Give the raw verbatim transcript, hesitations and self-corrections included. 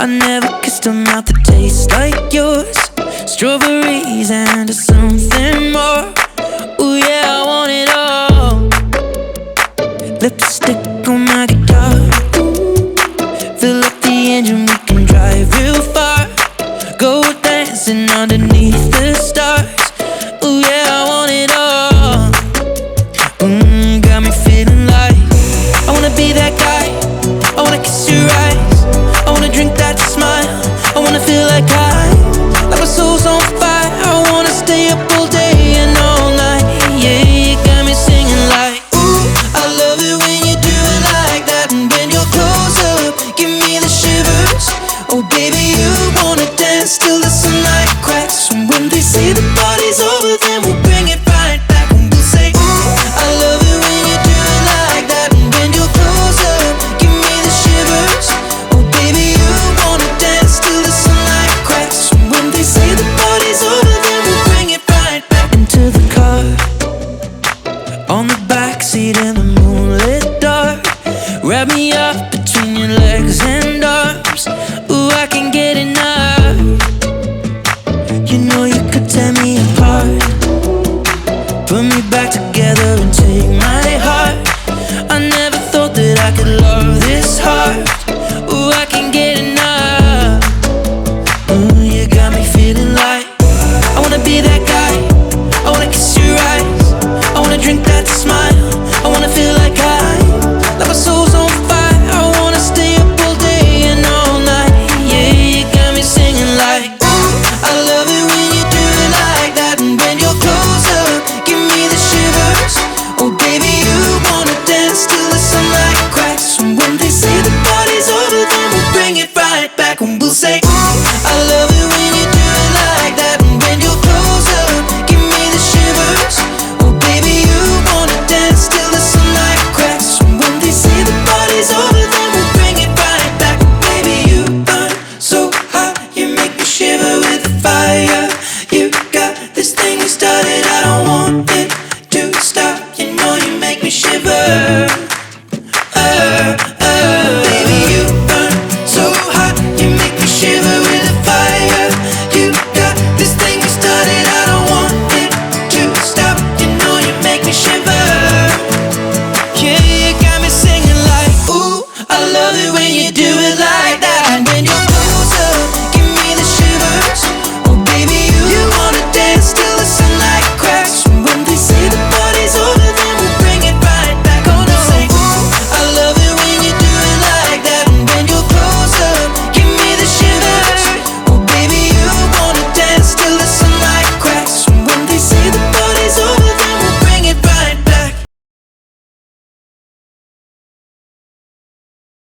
I never kissed a mouth that tastes like yours. Strawberries and something more. Ooh yeah, I want it all. Lipstick on my guitar. Fill up the engine, we can drive real far. Go dancing underneath the stars. Ooh yeah, I want it all. Mmm, got me feeling like I wanna be that guy. I wanna kiss your eyes. I wanna drink that smile. I wanna feel like I, like my soul's on fire. I wanna stay up all day and all night. Yeah, you got me singing like, ooh, I love it when you do it like that. And when you're close up, give me the shivers. Oh baby, you wanna dance till the sunlight cracks. And when they say the party's over, then we'll